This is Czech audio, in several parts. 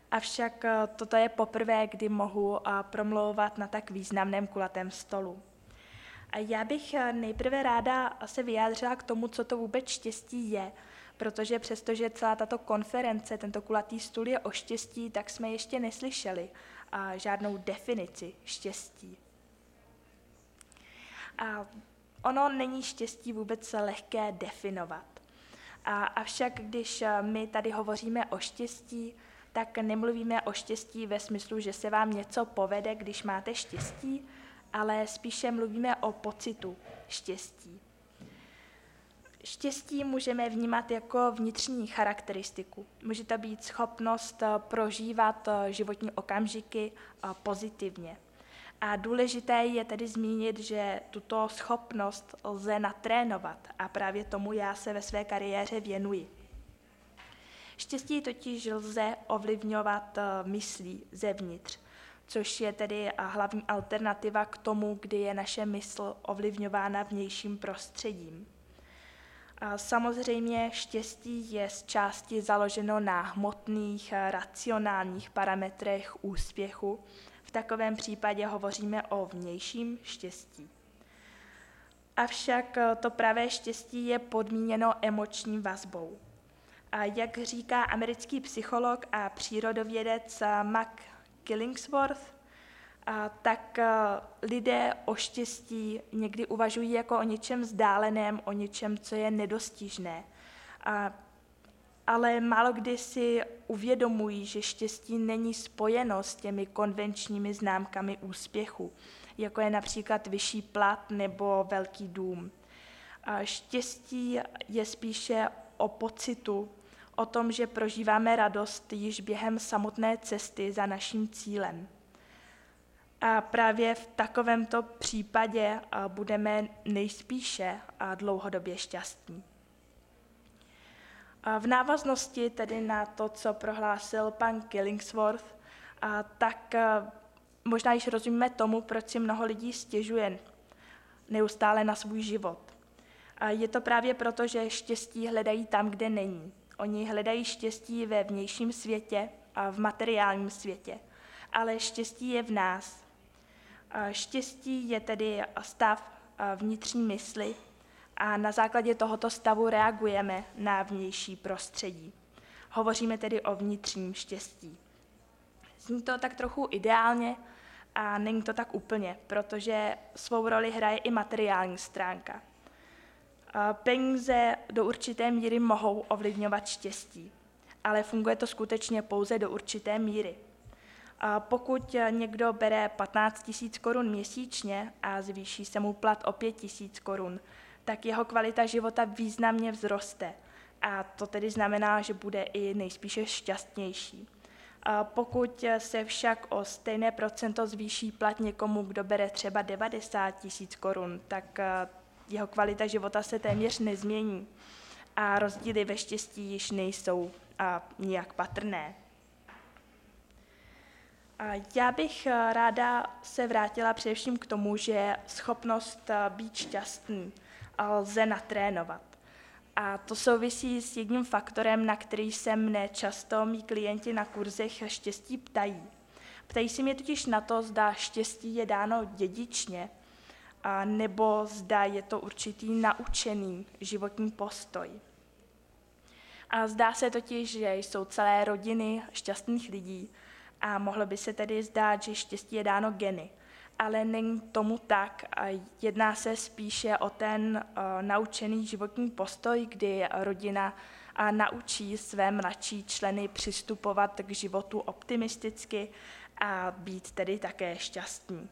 avšak toto je poprvé, kdy mohu promlouvat na tak významném kulatém stolu. A já bych nejprve ráda se vyjádřila k tomu, co to vůbec štěstí je, protože přestože celá tato konference, tento kulatý stůl je o štěstí, tak jsme ještě neslyšeli žádnou definici štěstí. A ono není štěstí vůbec lehké definovat. Avšak když my tady hovoříme o štěstí, tak nemluvíme o štěstí ve smyslu, že se vám něco povede, když máte štěstí, ale spíše mluvíme o pocitu štěstí. Štěstí můžeme vnímat jako vnitřní charakteristiku. Může to být schopnost prožívat životní okamžiky pozitivně. A důležité je tedy zmínit, že tuto schopnost lze natrénovat a právě tomu já se ve své kariéře věnuji. Štěstí totiž lze ovlivňovat myslí zevnitř, což je tedy hlavní alternativa k tomu, kdy je naše mysl ovlivňována vnějším prostředím. Samozřejmě štěstí je z části založeno na hmotných, racionálních parametrech úspěchu. V takovém případě hovoříme o vnějším štěstí. Avšak to pravé štěstí je podmíněno emoční vazbou. A jak říká americký psycholog a přírodovědec Mac Killingsworth, tak lidé o štěstí někdy uvažují jako o něčem vzdáleném, o něčem, co je nedostižné. Ale málo kdy si uvědomují, že štěstí není spojeno s těmi konvenčními známkami úspěchu, jako je například vyšší plat nebo velký dům. Štěstí je spíše o pocitu, o tom, že prožíváme radost již během samotné cesty za naším cílem. A právě v takovémto případě budeme nejspíše dlouhodobě šťastní. V návaznosti tedy na to, co prohlásil pan Killingsworth, tak možná již rozumíme tomu, proč si mnoho lidí stěžuje neustále na svůj život. Je to právě proto, že štěstí hledají tam, kde není. Oni hledají štěstí ve vnějším světě a v materiálním světě, ale štěstí je v nás. Štěstí je tedy stav vnitřní mysli a na základě tohoto stavu reagujeme na vnější prostředí. Hovoříme tedy o vnitřním štěstí. Zní to tak trochu ideálně a není to tak úplně, protože svou roli hraje i materiální stránka. Peníze do určité míry mohou ovlivňovat štěstí, ale funguje to skutečně pouze do určité míry. Pokud někdo bere 15 000 korun měsíčně a zvýší se mu plat o 5 000 korun, tak jeho kvalita života významně vzroste. A to tedy znamená, že bude i nejspíše šťastnější. Pokud se však o stejné procento zvýší plat někomu, kdo bere třeba 90 000 korun, tak jeho kvalita života se téměř nezmění a rozdíly ve štěstí již nejsou nijak patrné. Já bych ráda se vrátila především k tomu, že schopnost být šťastný lze natrénovat. A to souvisí s jedním faktorem, na který se mne často mí klienti na kurzech štěstí ptají. Ptají se mě totiž na to, zda štěstí je dáno dědičně, nebo zda je to určitý naučený životní postoj. A zdá se totiž, že jsou celé rodiny šťastných lidí a mohlo by se tedy zdát, že štěstí je dáno geny. Ale není tomu tak. Jedná se spíše o ten naučený životní postoj, kdy rodina naučí své mladší členy přistupovat k životu optimisticky a být tedy také šťastní.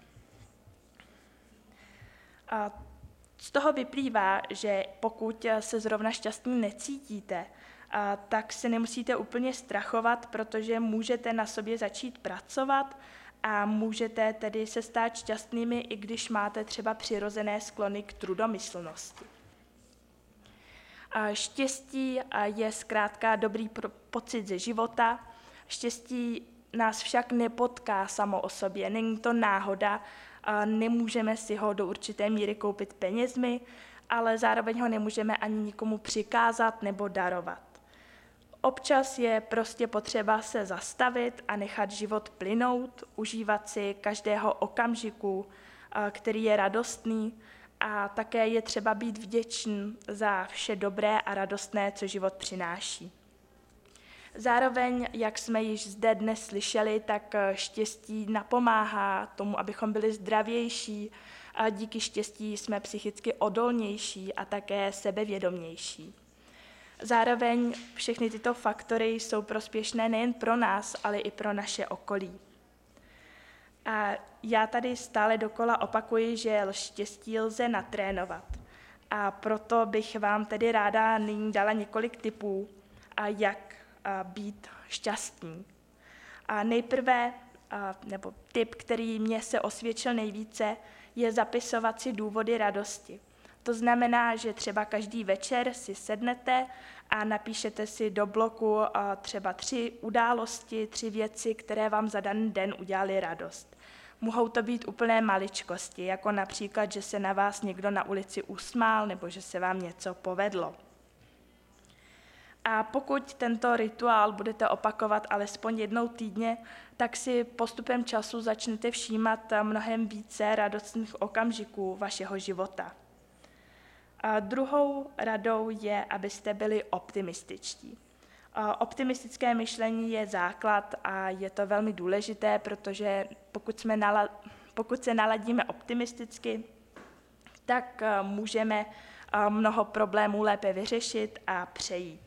Z toho vyplývá, že pokud se zrovna šťastní necítíte, tak se nemusíte úplně strachovat, protože můžete na sobě začít pracovat a můžete tedy se stát šťastnými, i když máte třeba přirozené sklony k trudomyslnosti. Štěstí je zkrátka dobrý pocit ze života. Štěstí nás však nepotká samo o sobě, není to náhoda, nemůžeme si ho do určité míry koupit penězmi, ale zároveň ho nemůžeme ani nikomu přikázat nebo darovat. Občas je prostě potřeba se zastavit a nechat život plynout, užívat si každého okamžiku, který je radostný, a také je třeba být vděčný za vše dobré a radostné, co život přináší. Zároveň, jak jsme již zde dnes slyšeli, tak štěstí napomáhá tomu, abychom byli zdravější, a díky štěstí jsme psychicky odolnější a také sebevědomější. Zároveň všechny tyto faktory jsou prospěšné nejen pro nás, ale i pro naše okolí. A já tady stále dokola opakuji, že štěstí lze natrénovat. A proto bych vám tedy ráda nyní dala několik tipů, jak být šťastný. A nejprve, nebo tip, který mě se osvědčil nejvíce, je zapisovat si důvody radosti. To znamená, že třeba každý večer si sednete a napíšete si do bloku třeba 3 události, 3 věci, které vám za daný den udělaly radost. Mohou to být úplné maličkosti, jako například, že se na vás někdo na ulici usmál nebo že se vám něco povedlo. A pokud tento rituál budete opakovat alespoň jednou týdně, tak si postupem času začnete všímat mnohem více radostných okamžiků vašeho života. A druhou radou je, abyste byli optimističtí. Optimistické myšlení je základ a je to velmi důležité, protože pokud se naladíme optimisticky, tak můžeme mnoho problémů lépe vyřešit a přejít.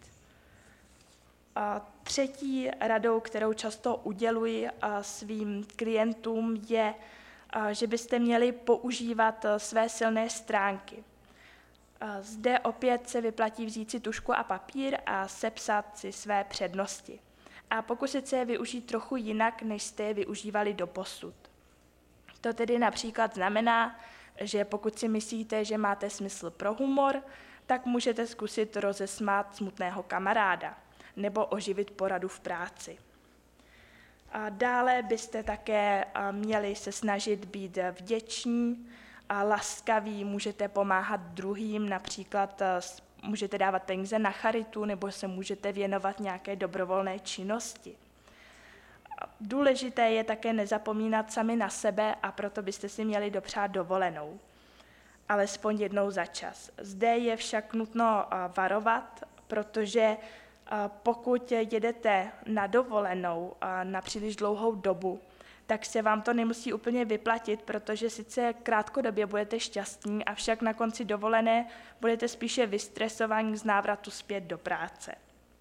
Třetí radou, kterou často uděluji svým klientům, je, že byste měli používat své silné stránky. Zde opět se vyplatí vzít si tužku a papír a sepsat si své přednosti. A pokusit se je využít trochu jinak, než jste je využívali doposud. To tedy například znamená, že pokud si myslíte, že máte smysl pro humor, tak můžete zkusit rozesmát smutného kamaráda nebo oživit poradu v práci. A dále byste také měli se snažit být vděční a laskaví, můžete pomáhat druhým, například můžete dávat peníze na charitu nebo se můžete věnovat nějaké dobrovolné činnosti. Důležité je také nezapomínat sami na sebe a proto byste si měli dopřát dovolenou, alespoň jednou za čas. Zde je však nutno varovat, protože pokud jedete na dovolenou na příliš dlouhou dobu, tak se vám to nemusí úplně vyplatit, protože sice krátkodobě budete šťastní, avšak na konci dovolené budete spíše vystresovaní z návratu zpět do práce.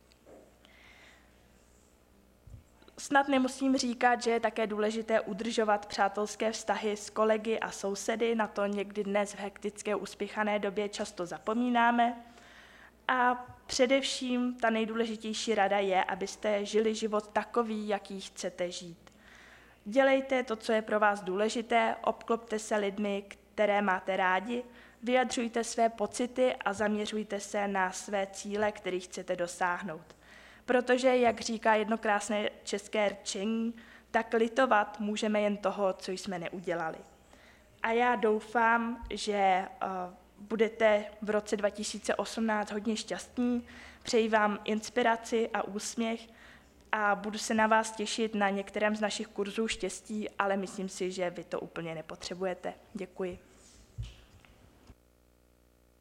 Snad nemusím říkat, že je také důležité udržovat přátelské vztahy s kolegy a sousedy, na to někdy dnes v hektické uspěchané době často zapomínáme. A především ta nejdůležitější rada je, abyste žili život takový, jaký chcete žít. Dělejte to, co je pro vás důležité, obklopte se lidmi, které máte rádi, vyjadřujte své pocity a zaměřujte se na své cíle, které chcete dosáhnout. Protože, jak říká jedno krásné české rčení, tak litovat můžeme jen toho, co jsme neudělali. A já doufám, že budete v roce 2018 hodně šťastní, přeji vám inspiraci a úsměch a budu se na vás těšit na některém z našich kurzů štěstí, ale myslím si, že vy to úplně nepotřebujete. Děkuji.